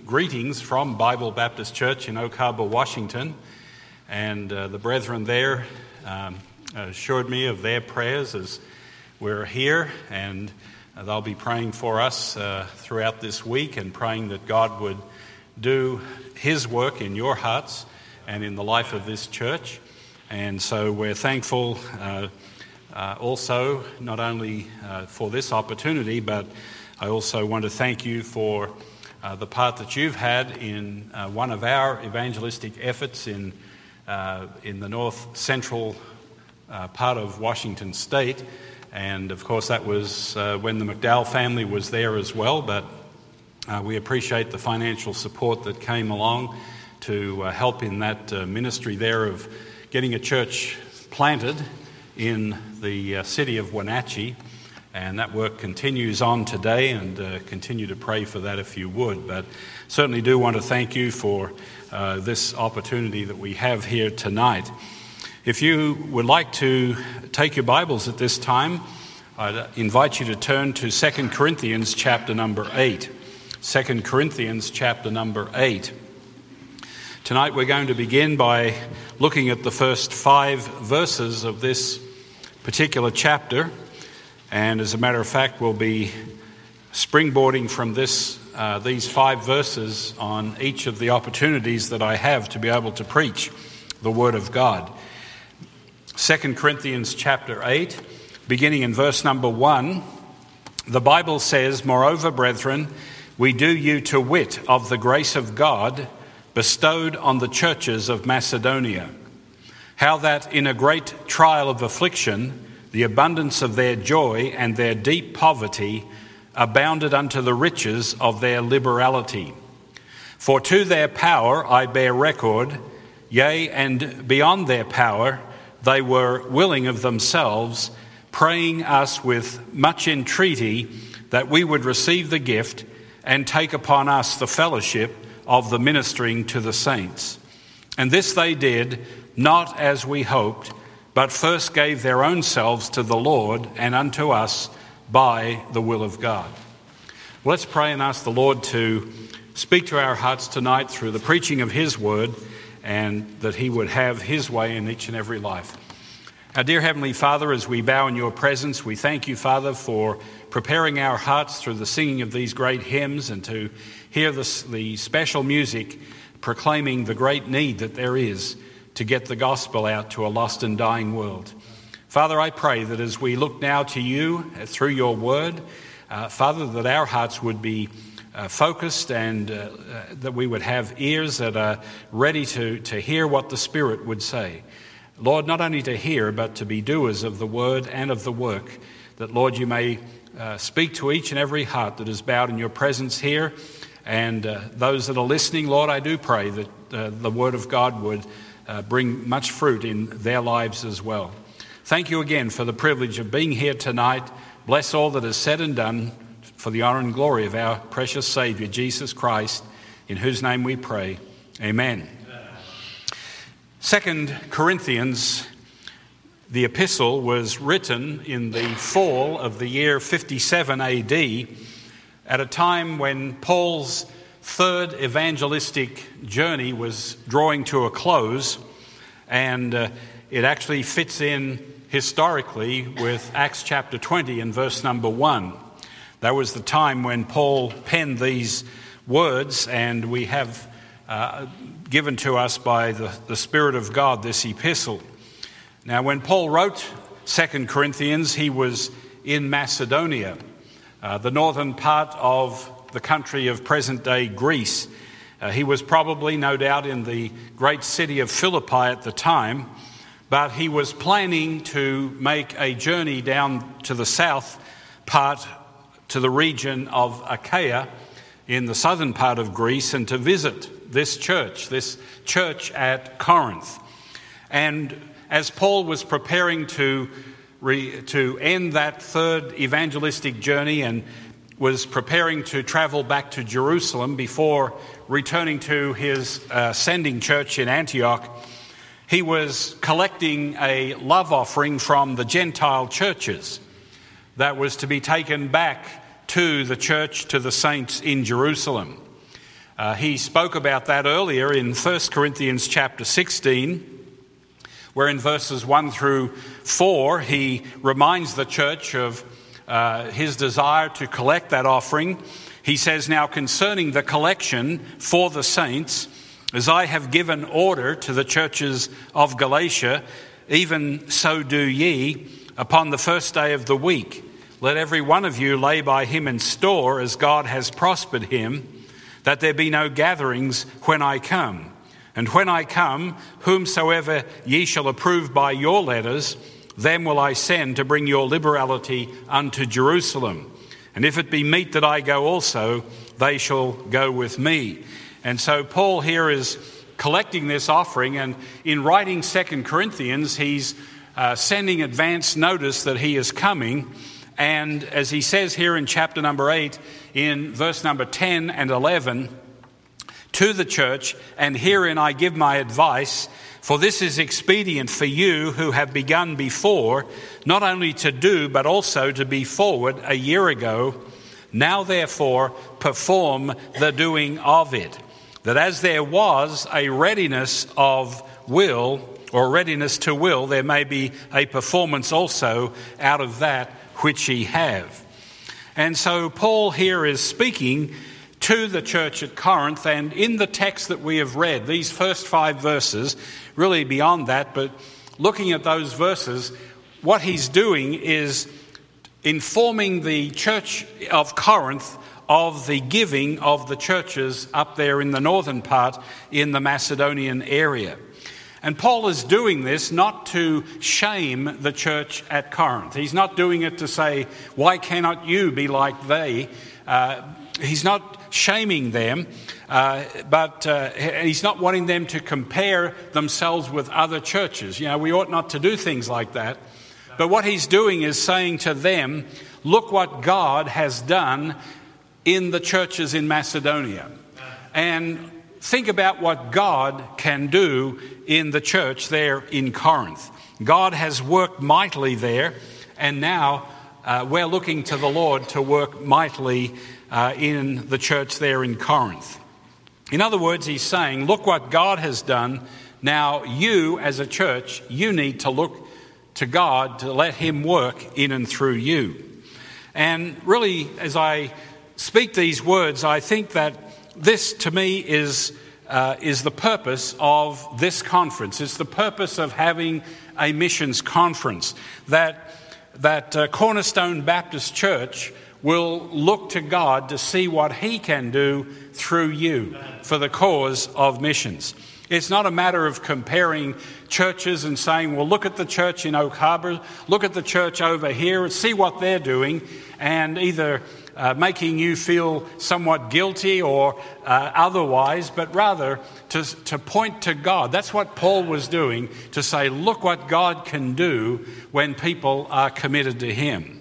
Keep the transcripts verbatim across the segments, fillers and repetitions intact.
greetings from Bible Baptist Church in Oak Harbor, Washington. And uh, the brethren there um, assured me of their prayers as we're here, and uh, they'll be praying for us uh, throughout this week and praying that God would do His work in your hearts and in the life of this church. And so we're thankful uh, uh, also not only uh, for this opportunity, but I also want to thank you for uh, the part that you've had in uh, one of our evangelistic efforts in uh, in the north central uh, part of Washington State. And of course that was uh, when the McDowell family was there as well, but uh, we appreciate the financial support that came along to uh, help in that uh, ministry there of getting a church planted in the uh, city of Wenatchee. And that work continues on today, and uh, continue to pray for that if you would. But certainly do want to thank you for uh, this opportunity that we have here tonight. If you would like to take your Bibles at this time, I'd invite you to turn to Second Corinthians chapter number eight. Second Corinthians chapter number eight. Tonight we're going to begin by looking at the first five verses of this particular chapter. And as a matter of fact, we'll be springboarding from this, uh, these five verses on each of the opportunities that I have to be able to preach the Word of God. Second Corinthians chapter eight, beginning in verse number one, the Bible says, "Moreover, brethren, we do you to wit of the grace of God bestowed on the churches of Macedonia, how that in a great trial of affliction, the abundance of their joy and their deep poverty abounded unto the riches of their liberality. For to their power I bear record, yea, and beyond their power they were willing of themselves, praying us with much entreaty that we would receive the gift and take upon us the fellowship of the ministering to the saints. And this they did, not as we hoped, but first gave their own selves to the Lord and unto us by the will of God." Let's pray and ask the Lord to speak to our hearts tonight through the preaching of His word, and that He would have His way in each and every life. Our dear Heavenly Father, as we bow in your presence, we thank you, Father, for preparing our hearts through the singing of these great hymns and to hear the, the special music proclaiming the great need that there is to get the gospel out to a lost and dying world. Father, I pray that as we look now to you uh, through your word, uh, Father, that our hearts would be uh, focused and uh, uh, that we would have ears that are ready to, to hear what the Spirit would say. Lord, not only to hear, but to be doers of the word and of the work, that, Lord, you may uh, speak to each and every heart that is bowed in your presence here. And uh, those that are listening, Lord, I do pray that uh, the word of God would Uh, bring much fruit in their lives as well. Thank you again for the privilege of being here tonight. Bless all that is said and done for the honor and glory of our precious Savior, Jesus Christ, in whose name we pray. Amen. Second Corinthians, the epistle, was written in the fall of the year fifty-seven A D, at a time when Paul's third evangelistic journey was drawing to a close, and uh, it actually fits in historically with Acts chapter twenty and verse number one. That was the time when Paul penned these words, and we have uh, given to us by the, the Spirit of God this epistle. Now, when Paul wrote Second Corinthians, he was in Macedonia, uh, the northern part of the country of present-day Greece. Uh, he was probably, no doubt, in the great city of Philippi at the time, but he was planning to make a journey down to the south part, to the region of Achaia, in the southern part of Greece, and to visit this church, this church at Corinth. And as Paul was preparing to, re, to end that third evangelistic journey and was preparing to travel back to Jerusalem before returning to his uh, sending church in Antioch, he was collecting a love offering from the Gentile churches that was to be taken back to the church, to the saints in Jerusalem. Uh, he spoke about that earlier in First Corinthians chapter sixteen, where in verses one through four, he reminds the church of uh, his desire to collect that offering. He says, "Now concerning the collection for the saints, as I have given order to the churches of Galatia, even so do ye upon the first day of the week. Let every one of you lay by him in store as God has prospered him, that there be no gatherings when I come. And when I come, whomsoever ye shall approve by your letters, them will I send to bring your liberality unto Jerusalem. And if it be meet that I go also, they shall go with me." And so Paul here is collecting this offering, and in writing Second Corinthians, he's uh, sending advance notice that he is coming. And as he says here in chapter number eight, in verse number ten and eleven, to the church, "And herein I give my advice, for this is expedient for you who have begun before, not only to do, but also to be forward a year ago. Now therefore perform the doing of it, that as there was a readiness of will, or readiness to will, there may be a performance also out of that which ye have." And so Paul here is speaking to the church at Corinth, and in the text that we have read, these first five verses, really beyond that, but looking at those verses, what he's doing is informing the church of Corinth of the giving of the churches up there in the northern part in the Macedonian area. And Paul is doing this not to shame the church at Corinth. He's not doing it to say, "Why cannot you be like they?" Uh, he's not shaming them, uh, but uh, he's not wanting them to compare themselves with other churches. You know, we ought not to do things like that. But what he's doing is saying to them, look what God has done in the churches in Macedonia. And think about what God can do in the church there in Corinth. God has worked mightily there, and now uh, we're looking to the Lord to work mightily uh, in the church there in Corinth. In other words, he's saying, look what God has done. Now you as a church, you need to look to God to let him work in and through you. And really, as I speak these words, I think that this to me is uh, is the purpose of this conference. It's the purpose of having a missions conference, that that uh, Cornerstone Baptist Church will look to God to see what he can do through you for the cause of missions. It's not a matter of comparing churches and saying, well, look at the church in Oak Harbor, look at the church over here, and see what they're doing, and either uh, making you feel somewhat guilty or uh, otherwise, but rather to, to point to God. That's what Paul was doing, to say, look what God can do when people are committed to him.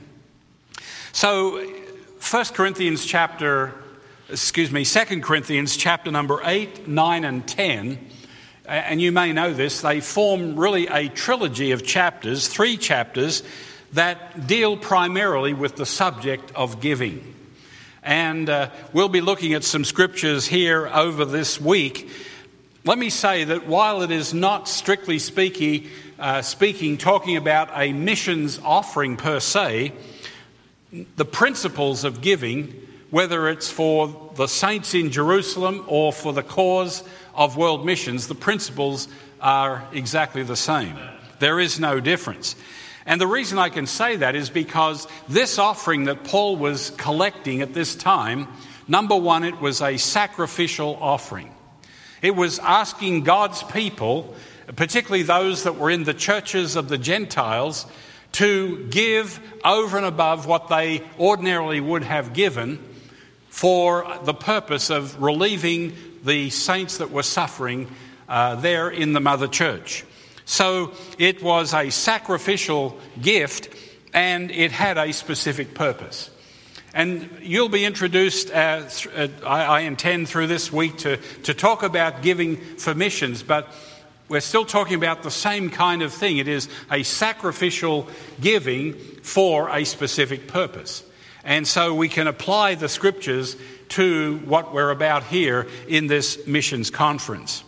So, First Corinthians chapter, excuse me, Second Corinthians chapter number eight, nine, and ten, and you may know this, they form really a trilogy of chapters, three chapters, that deal primarily with the subject of giving. And uh, we'll be looking at some scriptures here over this week. Let me say that while it is not strictly speaking, uh, speaking, talking about a missions offering per se, the principles of giving, whether it's for the saints in Jerusalem or for the cause of world missions, the principles are exactly the same. There is no difference. And the reason I can say that is because this offering that Paul was collecting at this time, number one, it was a sacrificial offering. It was asking God's people, particularly those that were in the churches of the Gentiles, to give over and above what they ordinarily would have given for the purpose of relieving the saints that were suffering uh, there in the mother church. So it was a sacrificial gift, and it had a specific purpose. And you'll be introduced, uh, th- uh, I, I intend through this week to, to talk about giving for missions, but we're still talking about the same kind of thing. It is a sacrificial giving for a specific purpose. And so we can apply the scriptures to what we're about here in this missions conference.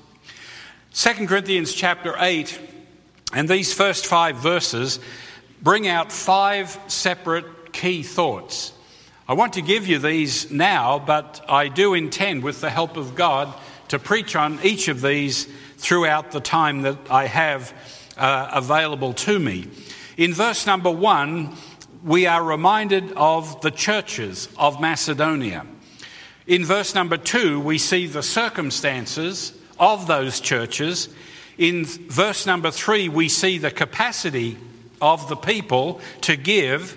Second Corinthians chapter eight, and these first five verses bring out five separate key thoughts. I want to give you these now, but I do intend, with the help of God, to preach on each of these throughout the time that I have uh, available to me. In verse number one, we are reminded of the churches of Macedonia. In verse number two, we see the circumstances of those churches. In verse number three, we see the capacity of the people to give.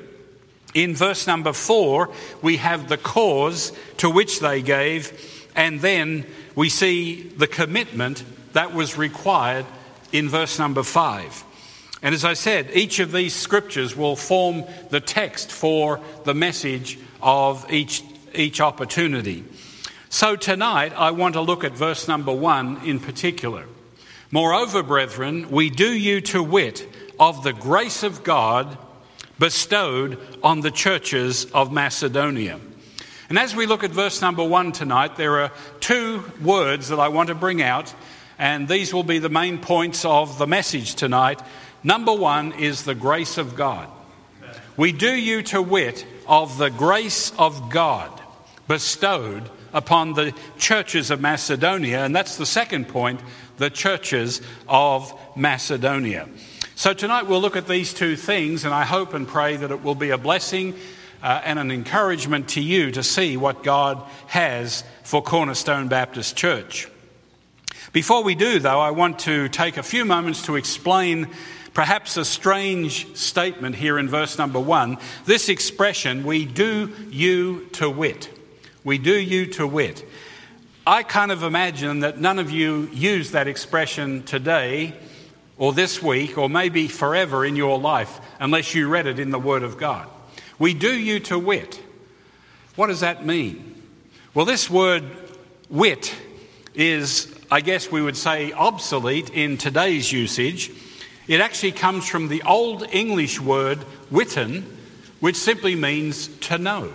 In verse number four, we have the cause to which they gave, and then we see the commitment that was required in verse number five. And as I said, each of these scriptures will form the text for the message of each, each opportunity. So tonight, I want to look at verse number one in particular. Moreover, brethren, we do you to wit of the grace of God bestowed on the churches of Macedonia. And as we look at verse number one tonight, there are two words that I want to bring out, and these will be the main points of the message tonight. Number one is the grace of God. We do you to wit of the grace of God bestowed upon the churches of Macedonia, and that's the second point, the churches of Macedonia. So tonight we'll look at these two things, and I hope and pray that it will be a blessing uh, and an encouragement to you to see what God has for Cornerstone Baptist Church. Before we do, though, I want to take a few moments to explain perhaps a strange statement here in verse number one. This expression, we do you to wit. We do you to wit. I kind of imagine that none of you use that expression today or this week or maybe forever in your life unless you read it in the Word of God. We do you to wit. What does that mean? Well, this word wit is, I guess we would say, obsolete in today's usage. It actually comes from the Old English word witten, which simply means to know.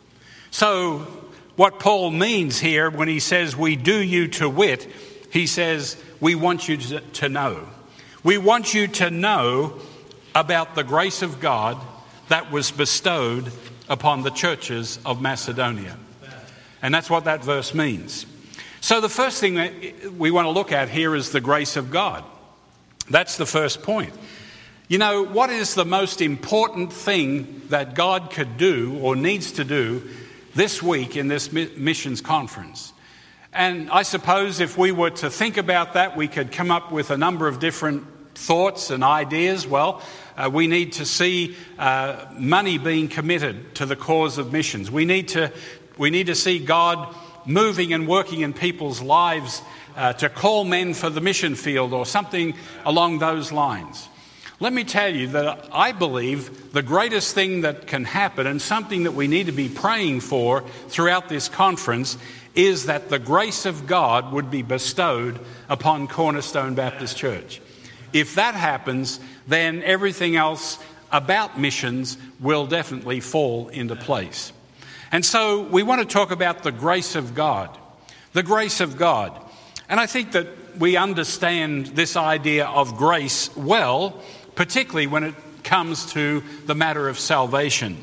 So what Paul means here when he says we do you to wit, he says we want you to, to know. We want you to know about the grace of God that was bestowed upon the churches of Macedonia. And that's what that verse means. So the first thing that we want to look at here is the grace of God. That's the first point. You know, what is the most important thing that God could do or needs to do this week in this missions conference? And I suppose if we were to think about that, we could come up with a number of different thoughts and ideas. Well, uh, we need to see uh, money being committed to the cause of missions. We need to, we need to see God moving and working in people's lives uh, to call men for the mission field or something along those lines. Let me tell you that I believe the greatest thing that can happen and something that we need to be praying for throughout this conference is that the grace of God would be bestowed upon Cornerstone Baptist Church. If that happens, then everything else about missions will definitely fall into place. And so we want to talk about the grace of God. The grace of God. And I think that we understand this idea of grace well, particularly when it comes to the matter of salvation.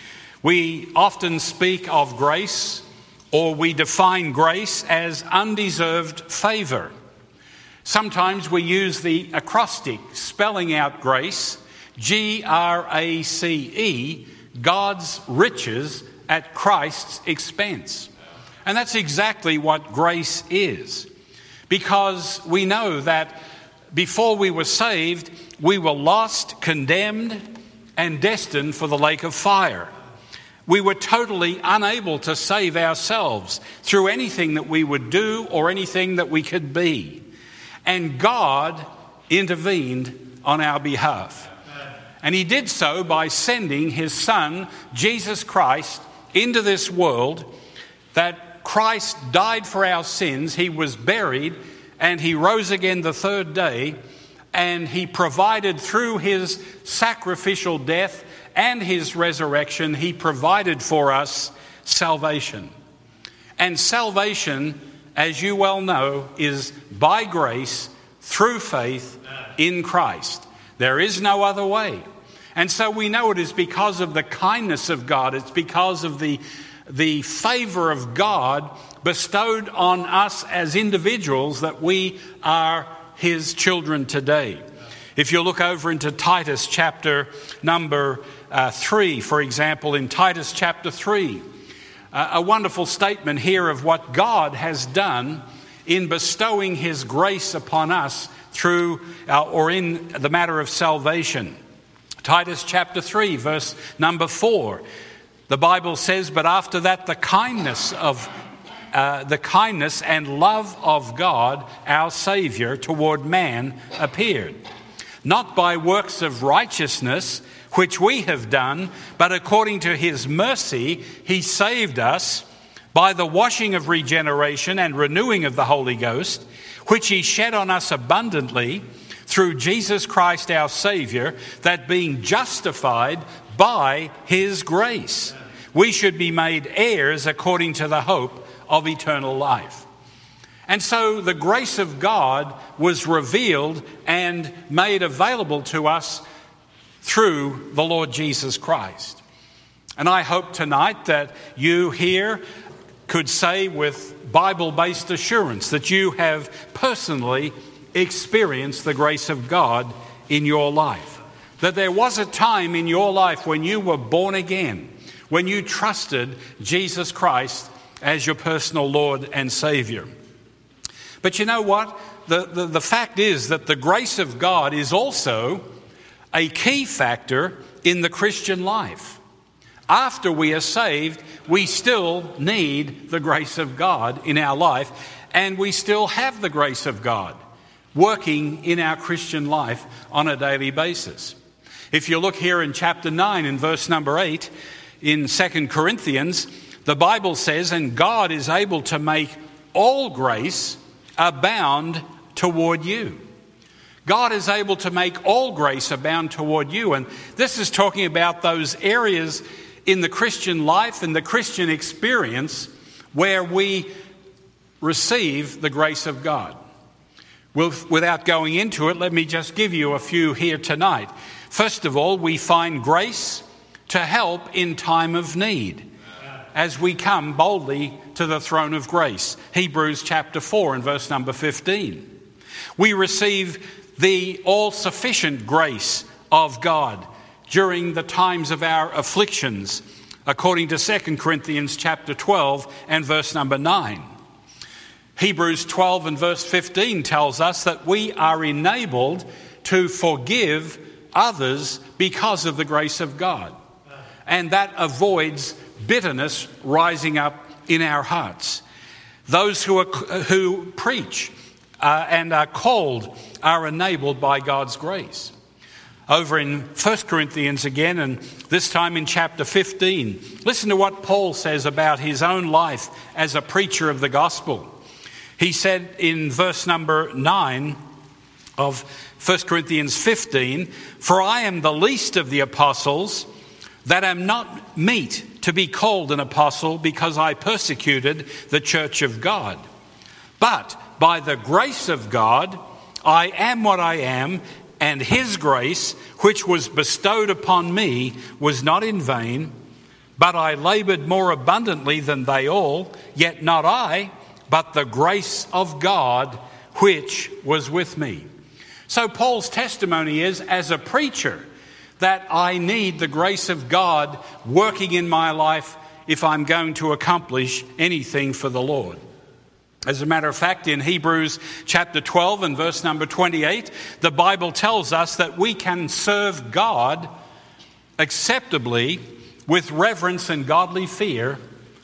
We often speak of grace, or we define grace as undeserved favour. Sometimes we use the acrostic spelling out grace, G R A C E, God's riches at Christ's expense. And that's exactly what grace is. Because we know that before we were saved, we were lost, condemned, and destined for the lake of fire. We were totally unable to save ourselves through anything that we would do or anything that we could be. And God intervened on our behalf. And he did so by sending his Son, Jesus Christ, into this world, that Christ died for our sins, he was buried, and he rose again the third day, and he provided through his sacrificial death and his resurrection, he provided for us salvation. And salvation, as you well know, is by grace through faith in Christ. There is no other way. And so we know it is because of the kindness of God. It's because of the, the favor of God bestowed on us as individuals that we are his children today. If you look over into Titus chapter number uh, three, for example, in Titus chapter three, uh, a wonderful statement here of what God has done in bestowing his grace upon us through uh, or in the matter of salvation. Titus chapter three, verse number four. The Bible says, "But after that the kindness of uh, the kindness and love of God, our Saviour, toward man appeared. Not by works of righteousness, which we have done, but according to his mercy he saved us by the washing of regeneration and renewing of the Holy Ghost, which he shed on us abundantly through Jesus Christ our Saviour, that being justified by his grace, we should be made heirs according to the hope of eternal life." And so the grace of God was revealed and made available to us through the Lord Jesus Christ. And I hope tonight that you here could say with Bible-based assurance that you have personally experienced the grace of God in your life. That there was a time in your life when you were born again, when you trusted Jesus Christ as your personal Lord and Saviour. But you know what? The, the, the fact is that the grace of God is also a key factor in the Christian life. After we are saved, we still need the grace of God in our life, and we still have the grace of God working in our Christian life on a daily basis. If you look here in chapter nine in verse number eight in Second Corinthians, the Bible says, "And God is able to make all grace abound toward you." God is able to make all grace abound toward you. And this is talking about those areas in the Christian life and the Christian experience where we receive the grace of God. Well, without going into it, let me just give you a few here tonight. First of all, we find grace to help in time of need as we come boldly to the throne of grace. Hebrews chapter four and verse number fifteen. We receive the all-sufficient grace of God during the times of our afflictions, according to Second Corinthians chapter twelve and verse number nine. Hebrews twelve and verse fifteen tells us that we are enabled to forgive others because of the grace of God. And that avoids bitterness rising up in our hearts. Those who are, who preach uh, and are called are enabled by God's grace. Over in First Corinthians again, and this time in chapter fifteen, listen to what Paul says about his own life as a preacher of the gospel. He said in verse number nine of First Corinthians fifteen, "For I am the least of the apostles, that am not meet to be called an apostle, because I persecuted the church of God. But by the grace of God, I am what I am, and his grace, which was bestowed upon me, was not in vain. But I labored more abundantly than they all, yet not I, but the grace of God, which was with me." So Paul's testimony is, as a preacher, that I need the grace of God working in my life if I'm going to accomplish anything for the Lord. As a matter of fact, in Hebrews chapter twelve and verse number twenty-eight, the Bible tells us that we can serve God acceptably with reverence and godly fear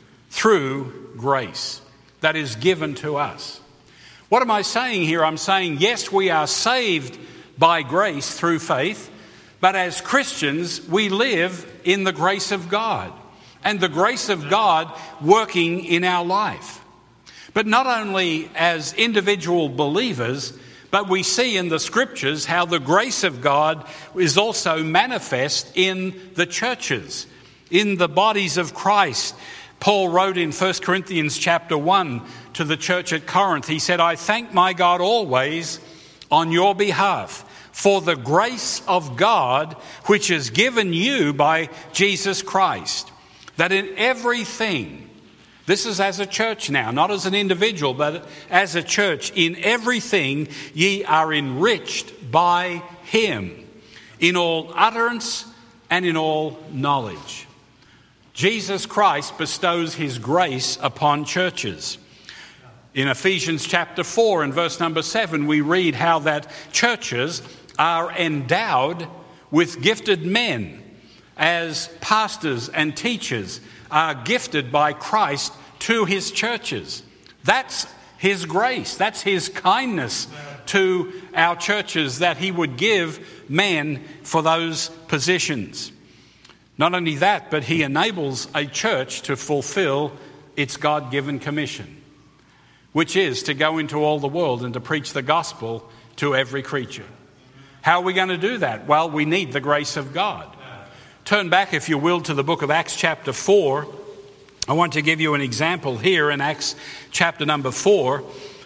through grace that is given to us. What am I saying here? I'm saying, yes, we are saved by grace through faith, but as Christians, we live in the grace of God and the grace of God working in our life. But not only as individual believers, but we see in the scriptures how the grace of God is also manifest in the churches, in the bodies of Christ, Paul wrote in First Corinthians chapter one to the church at Corinth, he said, I thank my God always on your behalf for the grace of God which is given you by Jesus Christ, that in everything, this is as a church now, not as an individual, but as a church, in everything ye are enriched by him, in all utterance and in all knowledge. Jesus Christ bestows his grace upon churches. In Ephesians chapter four and verse number seven, we read how that churches are endowed with gifted men as pastors and teachers are gifted by Christ to his churches. That's his grace. That's his kindness to our churches, that he would give men for those positions. Not only that, but he enables a church to fulfill its God-given commission, which is to go into all the world and to preach the gospel to every creature. How are we going to do that? Well, we need the grace of God. Turn back, if you will, to the book of Acts chapter four. I want to give you an example here in Acts chapter number four.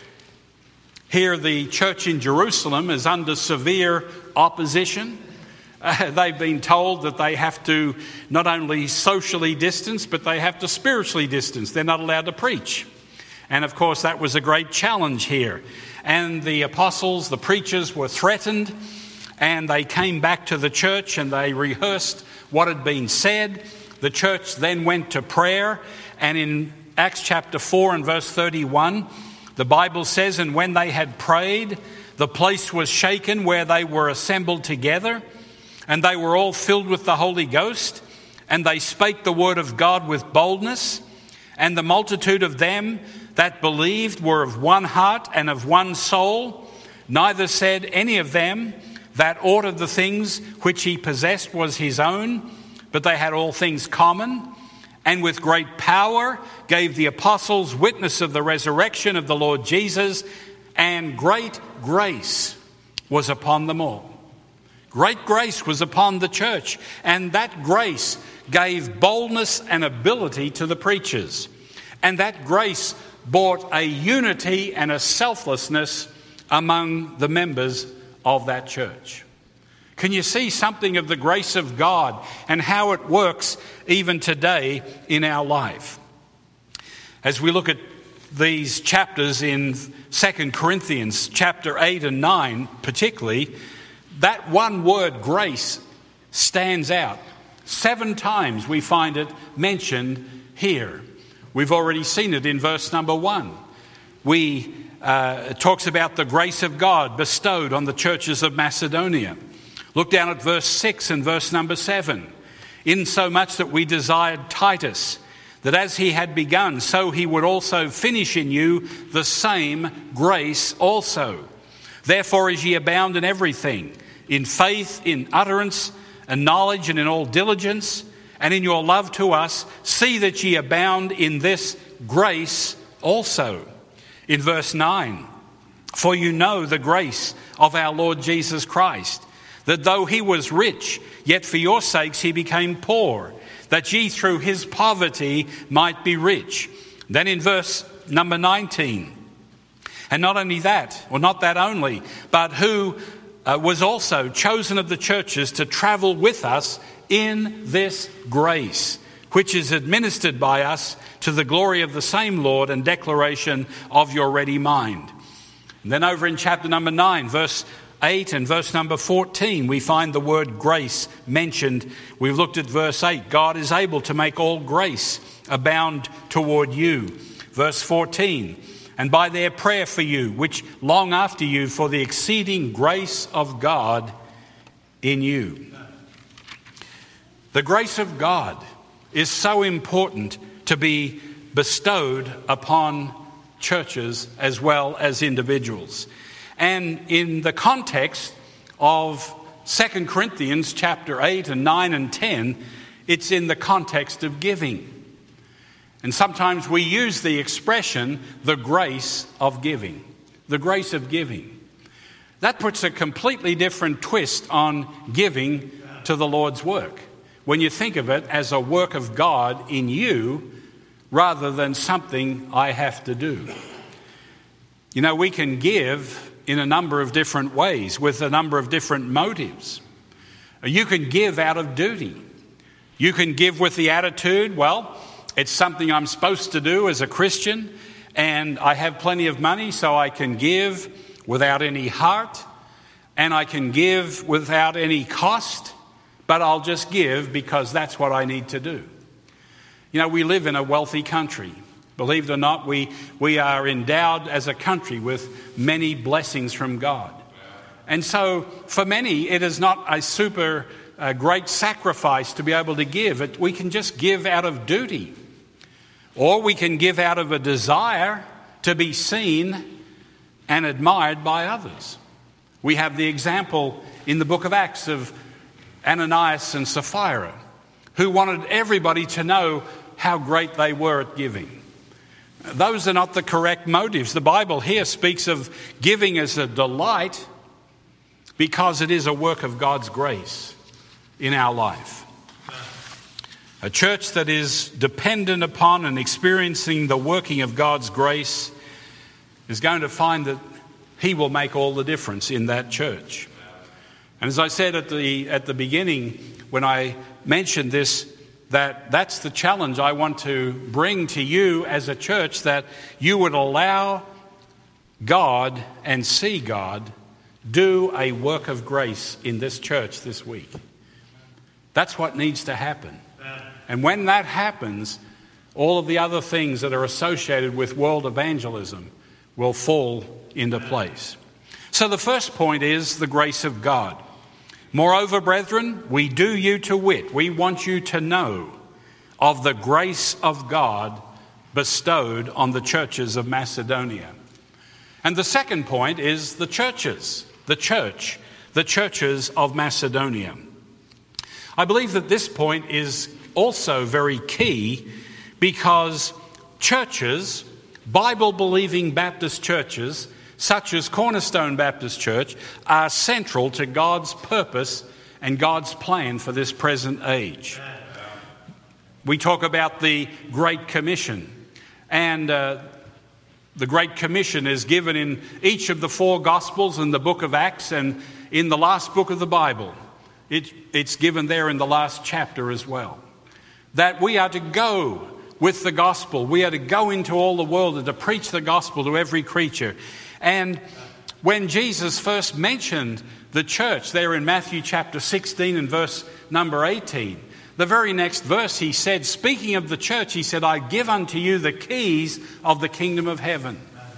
Here the church in Jerusalem is under severe opposition. Uh, they've been told that they have to not only socially distance, but they have to spiritually distance. They're not allowed to preach. And of course, that was a great challenge here. And the apostles, the preachers, were threatened, and they came back to the church and they rehearsed what had been said. The church then went to prayer, and in Acts chapter four and verse thirty-one, the Bible says, and when they had prayed, the place was shaken where they were assembled together, and they were all filled with the Holy Ghost, and they spake the word of God with boldness, and the multitude of them that believed were of one heart and of one soul. Neither said any of them that aught of the things which he possessed was his own, but they had all things common, and with great power gave the apostles witness of the resurrection of the Lord Jesus, and great grace was upon them all. Great grace was upon the church, and that grace gave boldness and ability to the preachers. And that grace brought a unity and a selflessness among the members of that church. Can you see something of the grace of God and how it works even today in our life? As we look at these chapters in Second Corinthians chapter eight and nine particularly, that one word grace stands out. Seven times we find it mentioned here. We've already seen it in verse number one. We uh, it talks about the grace of God bestowed on the churches of Macedonia. Look down at verse six and verse number seven. Insomuch that we desired Titus, that as he had begun, so he would also finish in you the same grace also. Therefore, as ye abound in everything, in faith, in utterance, and knowledge, and in all diligence, and in your love to us, see that ye abound in this grace also. In verse nine, for you know the grace of our Lord Jesus Christ, that though he was rich, yet for your sakes he became poor, that ye through his poverty might be rich. Then in verse number nineteen, and not only that, or not that only, but who uh, was also chosen of the churches to travel with us in this grace, which is administered by us to the glory of the same Lord and declaration of your ready mind. And then over in chapter number nine, verse eight and verse number fourteen, we find the word grace mentioned. We've looked at verse eight. God is able to make all grace abound toward you. Verse fourteen, and by their prayer for you, which long after you for the exceeding grace of God in you. The grace of God is so important to be bestowed upon churches as well as individuals. And in the context of Second Corinthians chapter eight and nine and ten, it's in the context of giving. And sometimes we use the expression, the grace of giving. The grace of giving. That puts a completely different twist on giving to the Lord's work. When you think of it as a work of God in you, rather than something I have to do. You know, we can give in a number of different ways with a number of different motives. You can give out of duty. You can give with the attitude, well, it's something I'm supposed to do as a Christian, and I have plenty of money, so I can give without any heart, and I can give without any cost, but I'll just give because that's what I need to do. You know, we live in a wealthy country. Believe it or not, we, we are endowed as a country with many blessings from God. And so for many, it is not a super uh, great sacrifice to be able to give. It, we can just give out of duty. Or we can give out of a desire to be seen and admired by others. We have the example in the book of Acts of Ananias and Sapphira, who wanted everybody to know how great they were at giving. Those are not the correct motives. The Bible here speaks of giving as a delight because it is a work of God's grace in our life. A church that is dependent upon and experiencing the working of God's grace is going to find that He will make all the difference in that church. And as I said at the at the beginning when I mentioned this, that that's the challenge I want to bring to you as a church, that you would allow God and see God do a work of grace in this church this week. That's what needs to happen. And when that happens, all of the other things that are associated with world evangelism will fall into place. So the first point is the grace of God. Moreover, brethren, we do you to wit, we want you to know of the grace of God bestowed on the churches of Macedonia. And the second point is the churches, the church, the churches of Macedonia. I believe that this point is also very key because churches, Bible-believing Baptist churches, such as Cornerstone Baptist Church, are central to God's purpose and God's plan for this present age. We talk about the Great Commission, and uh, the Great Commission is given in each of the four Gospels in the book of Acts and in the last book of the Bible. It, it's given there in the last chapter as well. That we are to go with the gospel. We are to go into all the world and to preach the gospel to every creature. And when Jesus first mentioned the church there in Matthew chapter sixteen and verse number eighteen, the very next verse he said, speaking of the church, he said, I give unto you the keys of the kingdom of heaven.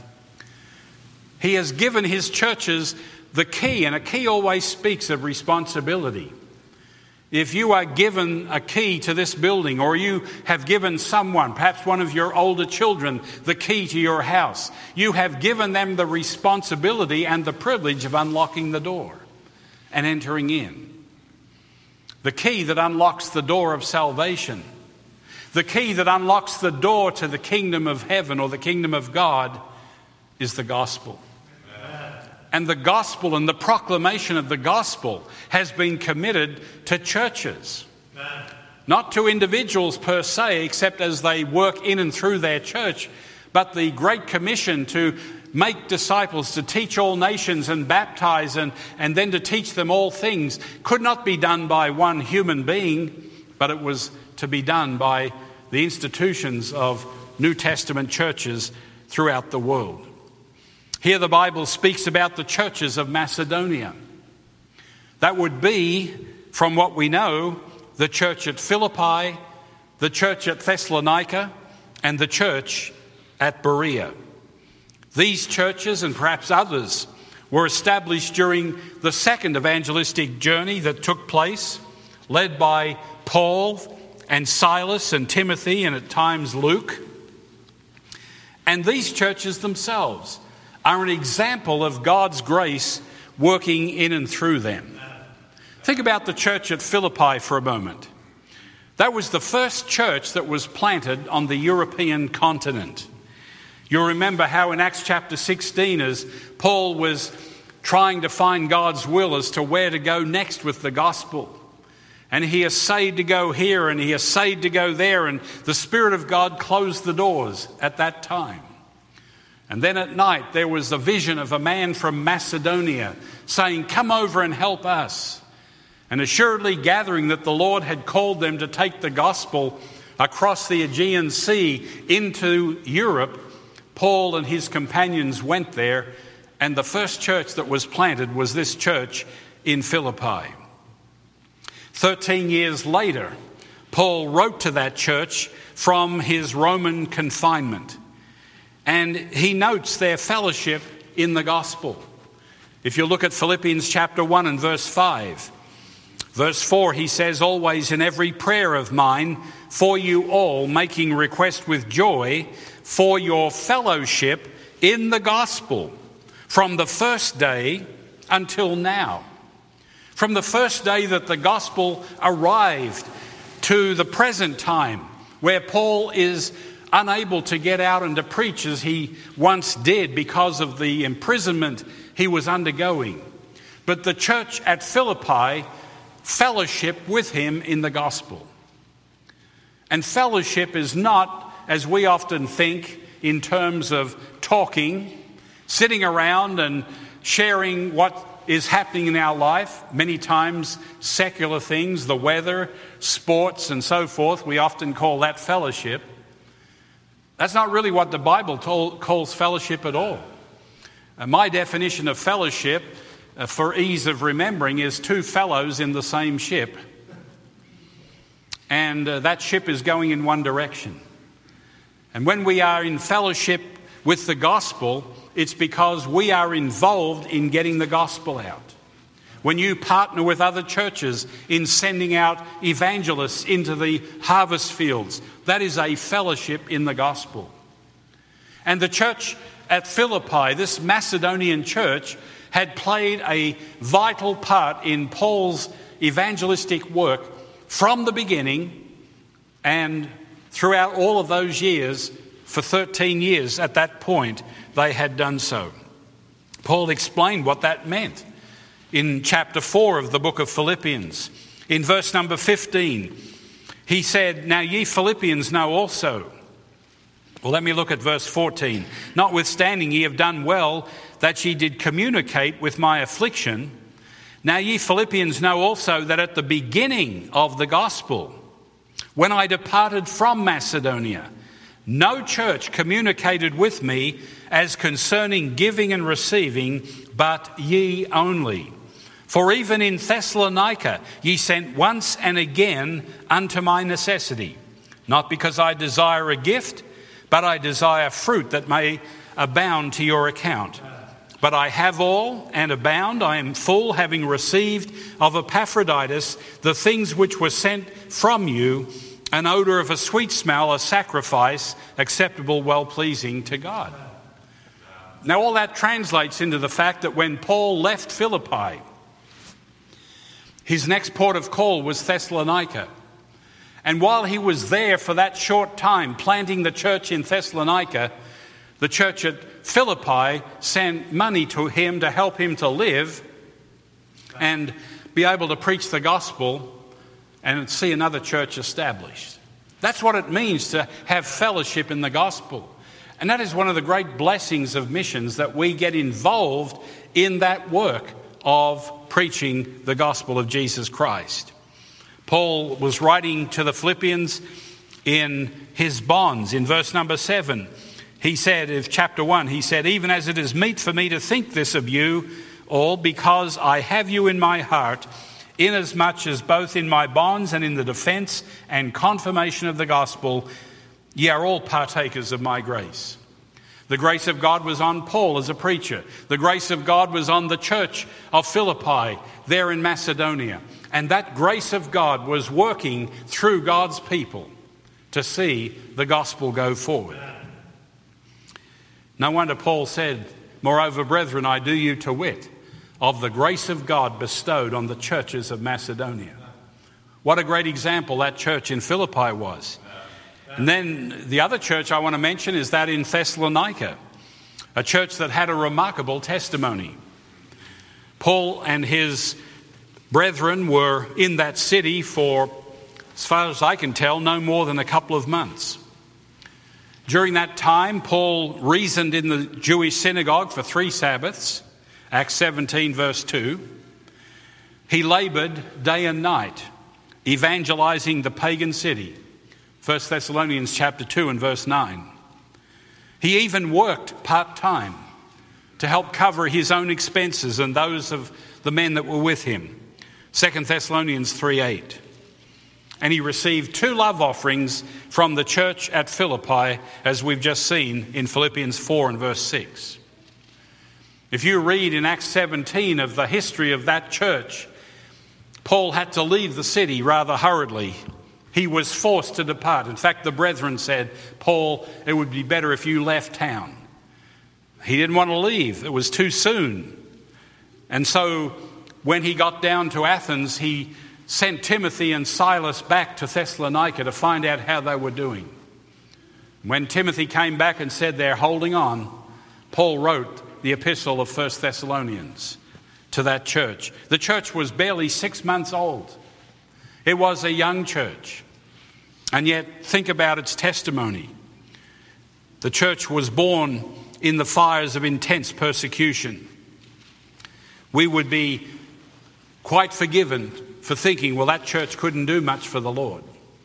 He has given his churches the key, and a key always speaks of responsibility. If you are given a key to this building, or you have given someone, perhaps one of your older children, the key to your house, you have given them the responsibility and the privilege of unlocking the door and entering in. The key that unlocks the door of salvation, the key that unlocks the door to the kingdom of heaven or the kingdom of God is the gospel. And the gospel and the proclamation of the gospel has been committed to churches. Amen. Not to individuals per se, except as they work in and through their church, but the Great Commission to make disciples, to teach all nations and baptize and, and then to teach them all things could not be done by one human being, but it was to be done by the institutions of New Testament churches throughout the world. Here the Bible speaks about the churches of Macedonia. That would be, from what we know, the church at Philippi, the church at Thessalonica, and the church at Berea. These churches, and perhaps others, were established during the second evangelistic journey that took place, led by Paul and Silas and Timothy and at times Luke. And these churches themselves are an example of God's grace working in and through them. Think about the church at Philippi for a moment. That was the first church that was planted on the European continent. You'll remember how in Acts chapter sixteen, as Paul was trying to find God's will as to where to go next with the gospel, And he essayed to go here and he essayed to go there, and the Spirit of God closed the doors at that time. And then at night there was a vision of a man from Macedonia saying, "Come over and help us." And assuredly gathering that the Lord had called them to take the gospel across the Aegean Sea into Europe, Paul and his companions went there, and the first church that was planted was this church in Philippi. Thirteen years later, Paul wrote to that church from his Roman confinement, and he notes their fellowship in the gospel. If you look at Philippians chapter one and verse five, verse four, he says, "Always in every prayer of mine for you all, making request with joy for your fellowship in the gospel from the first day until now." From the first day that the gospel arrived to the present time, where Paul is unable to get out and to preach as he once did because of the imprisonment he was undergoing. But the church at Philippi fellowship with him in the gospel. And fellowship is not, as we often think, in terms of talking, sitting around and sharing what is happening in our life. Many times secular things, the weather, sports and so forth, we often call that fellowship. That's not really what the Bible told, calls fellowship at all. Uh, my definition of fellowship, uh, for ease of remembering, is two fellows in the same ship. And uh, that ship is going in one direction. And when we are in fellowship with the gospel, it's because we are involved in getting the gospel out. When you partner with other churches in sending out evangelists into the harvest fields, that is a fellowship in the gospel. And the church at Philippi, this Macedonian church, had played a vital part in Paul's evangelistic work from the beginning, and throughout all of those years, for thirteen years at that point, they had done so. Paul explained what that meant in chapter four of the book of Philippians. In verse number fifteen, he said, "Now ye Philippians know also." Well, let me look at verse fourteen. "Notwithstanding ye have done well that ye did communicate with my affliction. Now ye Philippians know also that at the beginning of the gospel, when I departed from Macedonia, no church communicated with me as concerning giving and receiving, but ye only. For even in Thessalonica ye sent once and again unto my necessity, not because I desire a gift, but I desire fruit that may abound to your account. But I have all and abound, I am full, having received of Epaphroditus the things which were sent from you, an odour of a sweet smell, a sacrifice acceptable, well-pleasing to God." Now all that translates into the fact that when Paul left Philippi, his next port of call was Thessalonica. And while he was there for that short time planting the church in Thessalonica, the church at Philippi sent money to him to help him to live and be able to preach the gospel and see another church established. That's what it means to have fellowship in the gospel. And that is one of the great blessings of missions, that we get involved in that work of preaching the gospel of Jesus Christ. Paul was writing to the Philippians in his bonds. In verse number seven, he said, in chapter one, he said, "Even as it is meet for me to think this of you all, because I have you in my heart, inasmuch as both in my bonds and in the defence and confirmation of the gospel, ye are all partakers of my grace." The grace of God was on Paul as a preacher. The grace of God was on the church of Philippi there in Macedonia. And that grace of God was working through God's people to see the gospel go forward. No wonder Paul said, "Moreover, brethren, I do you to wit of the grace of God bestowed on the churches of Macedonia." What a great example that church in Philippi was. And then the other church I want to mention is that in Thessalonica, a church that had a remarkable testimony. Paul and his brethren were in that city for, as far as I can tell, no more than a couple of months. During that time, Paul reasoned in the Jewish synagogue for three Sabbaths, Acts seventeen verse two. He laboured day and night, evangelising the pagan city, First Thessalonians chapter two and verse nine. He even worked part-time to help cover his own expenses and those of the men that were with him, Second Thessalonians three eight. And he received two love offerings from the church at Philippi, as we've just seen in Philippians four and verse six. If you read in Acts seventeen of the history of that church, Paul had to leave the city rather hurriedly. He was forced to depart. In fact, the brethren said, Paul, it would be better if you left town. He didn't want to leave. It was too soon. And so when he got down to Athens, he sent Timothy and Silas back to Thessalonica to find out how they were doing. When Timothy came back and said they're holding on, Paul wrote the epistle of First Thessalonians to that church. The church was barely six months old. It was a young church. And yet, think about its testimony. The church was born in the fires of intense persecution. We would be quite forgiven for thinking, well, that church couldn't do much for the Lord.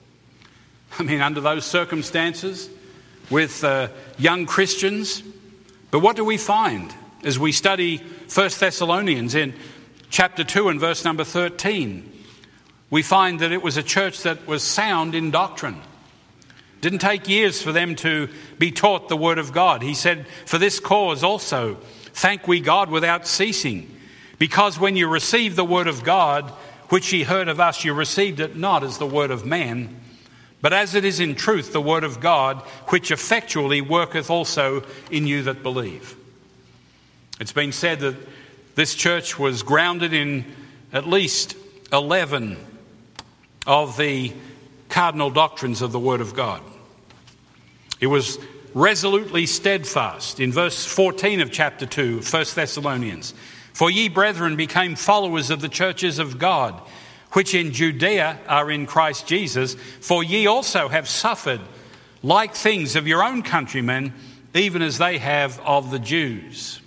I mean, under those circumstances, with uh, young Christians. But what do we find as we study First Thessalonians in chapter two and verse number thirteen? We find that it was a church that was sound in doctrine. Didn't take years for them to be taught the word of God. He said, for this cause also, thank we God without ceasing, because when you received the word of God, which ye heard of us, you received it not as the word of man, but as it is in truth the word of God, which effectually worketh also in you that believe. It's been said that this church was grounded in at least eleven of the cardinal doctrines of the word of God. It was resolutely steadfast. In verse fourteen of chapter two, First Thessalonians, for ye, brethren, became followers of the churches of God, which in Judea are in Christ Jesus, for ye also have suffered like things of your own countrymen, even as they have of the Jews.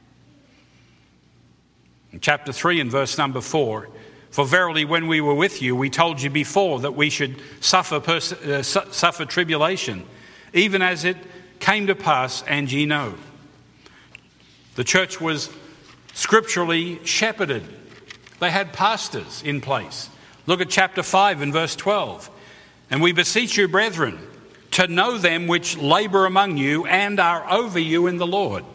In chapter three and verse number four, for verily when we were with you, we told you before that we should suffer, pers- uh, su- suffer tribulation, even as it came to pass, and ye know. The church was scripturally shepherded. They had pastors in place. Look at chapter five and verse twelve. And we beseech you, brethren, to know them which labour among you and are over you in the Lord.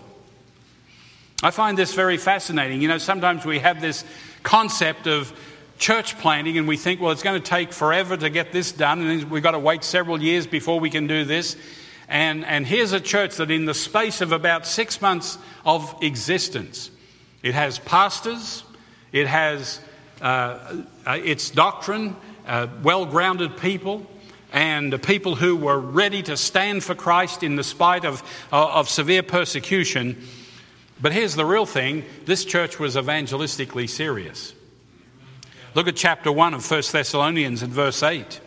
I find this very fascinating. You know, sometimes we have this concept of church planting and we think, well, it's going to take forever to get this done and we've got to wait several years before we can do this. And, and here's a church that in the space of about six months of existence, it has pastors, it has uh, its doctrine, uh, well-grounded people, and people who were ready to stand for Christ in the spite of, uh, of severe persecution. But here's the real thing, this church was evangelistically serious. Look at chapter one of First Thessalonians and verse eight.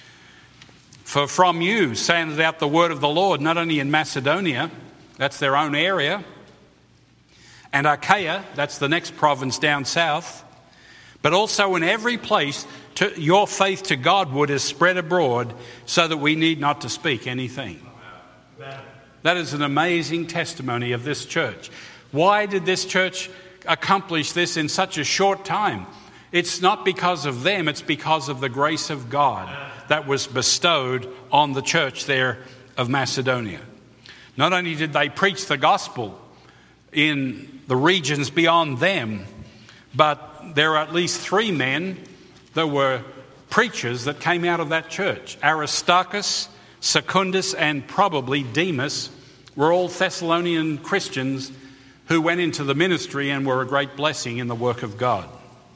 For from you sounded out the word of the Lord, not only in Macedonia, that's their own area, and Achaia, that's the next province down south, but also in every place to, your faith to Godward is spread abroad, so that we need not to speak anything. That is an amazing testimony of this church. Why did this church accomplish this in such a short time? It's not because of them, it's because of the grace of God that was bestowed on the church there of Macedonia. Not only did they preach the gospel in the regions beyond them, but there are at least three men that were preachers that came out of that church. Aristarchus, Secundus, and probably Demas were all Thessalonian Christians who went into the ministry and were a great blessing in the work of God.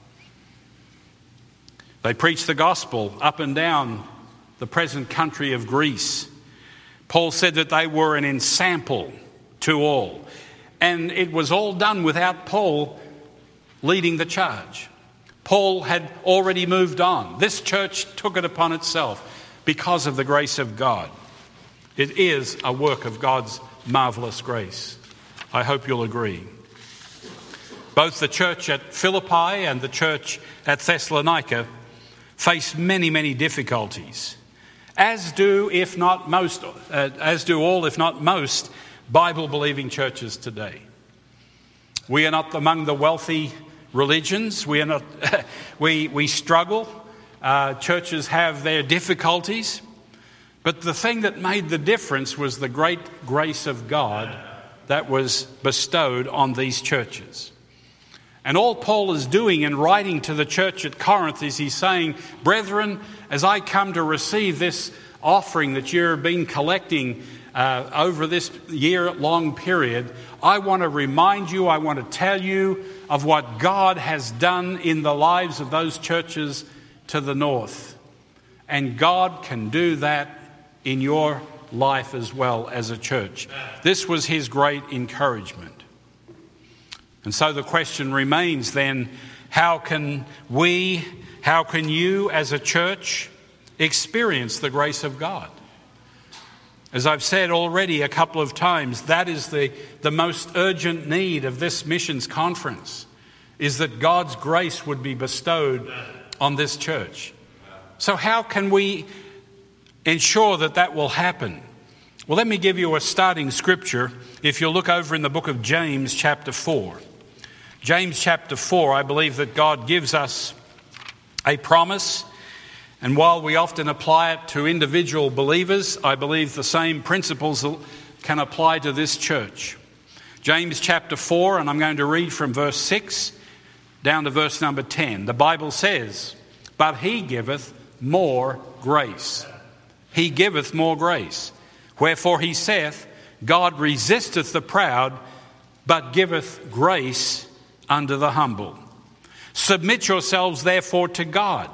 They preached the gospel up and down the present country of Greece. Paul said that they were an ensample to all. And it was all done without Paul leading the charge. Paul had already moved on. This church took it upon itself because of the grace of God. It is a work of God's marvelous grace. I hope you'll agree. Both the church at Philippi and the church at Thessalonica face many, many difficulties, as do, if not most, uh, as do all, if not most, Bible-believing churches today. We are not among the wealthy religions. We are not. we we struggle. Uh, churches have their difficulties, but the thing that made the difference was the great grace of God that was bestowed on these churches. And all Paul is doing in writing to the church at Corinth is he's saying, brethren, as I come to receive this offering that you've been collecting uh, over this year-long period, I want to remind you, I want to tell you of what God has done in the lives of those churches to the north. And God can do that in your life as well as a church. This was his great encouragement. And so the question remains then, how can we, how can you as a church experience the grace of God? As I've said already a couple of times, that is the, the most urgent need of this missions conference, is that God's grace would be bestowed on this church. So how can we ensure that that will happen? Well, let me give you a starting scripture. If you'll look over in the book of James chapter four. James chapter four, I believe that God gives us a promise. And while we often apply it to individual believers, I believe the same principles can apply to this church. James chapter four, and I'm going to read from verse six down to verse number ten. The Bible says, but he giveth more grace. He giveth more grace. Wherefore he saith, God resisteth the proud, but giveth grace unto the humble. Submit yourselves therefore to God.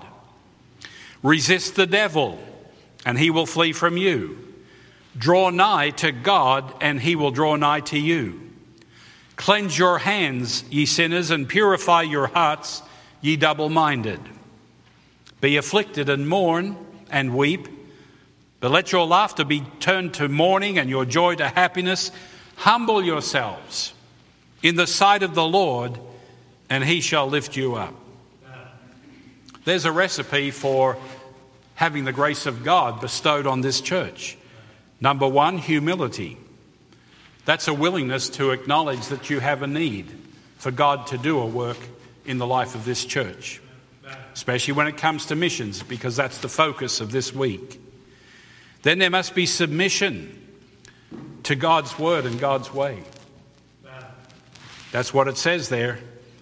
Resist the devil, and he will flee from you. Draw nigh to God, and he will draw nigh to you. Cleanse your hands, ye sinners, and purify your hearts, ye double-minded. Be afflicted and mourn and weep, but let your laughter be turned to mourning and your joy to happiness. Humble yourselves in the sight of the Lord, and he shall lift you up. There's a recipe for having the grace of God bestowed on this church. Number one, humility. That's a willingness to acknowledge that you have a need for God to do a work in the life of this church, especially when it comes to missions, because that's the focus of this week. Then there must be submission to God's word and God's way. That's what it says there.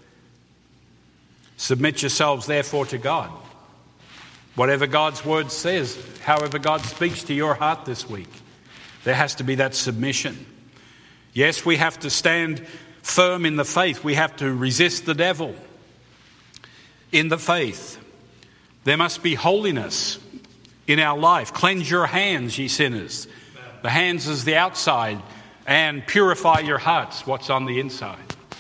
Submit yourselves therefore to God. Whatever God's word says, however God speaks to your heart this week, there has to be that submission. Yes, we have to stand firm in the faith. We have to resist the devil in the faith. There must be holiness in our life. Cleanse your hands, ye sinners. The hands is the outside, and purify your hearts, what's on the inside.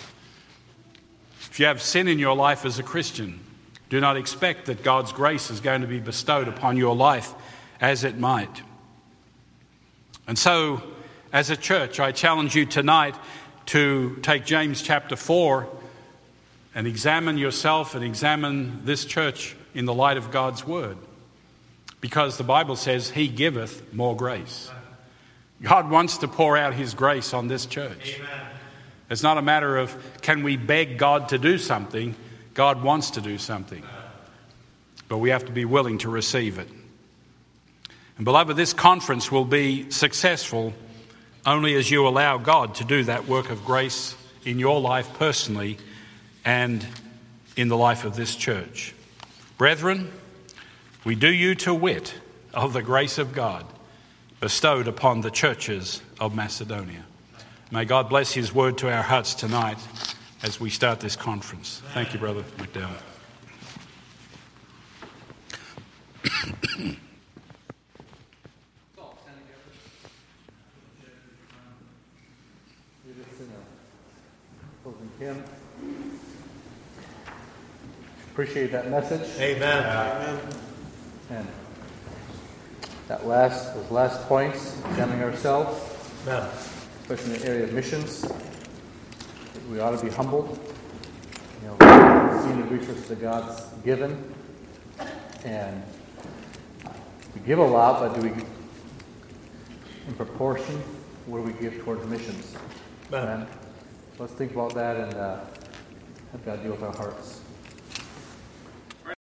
If you have sin in your life as a Christian, do not expect that God's grace is going to be bestowed upon your life as it might. And so, as a church, I challenge you tonight to take James chapter four and examine yourself and examine this church in the light of God's word. Because the Bible says he giveth more grace. God wants to pour out his grace on this church. Amen. It's not a matter of can we beg God to do something. God wants to do something. But we have to be willing to receive it. And beloved, this conference will be successful only as you allow God to do that work of grace in your life personally and in the life of this church. Brethren, we do you to wit of the grace of God bestowed upon the churches of Macedonia. May God bless his word to our hearts tonight as we start this conference. Thank you, Brother McDowell. Appreciate that message. Amen. Amen. And that last, those last points, examining ourselves, Amen. Especially in the area of missions. We ought to be humbled. You know, seeing the resources that God's given. And we give a lot, but do we, in proportion, what do we give towards missions? Amen. Amen. Let's think about that and uh, have God deal with our hearts.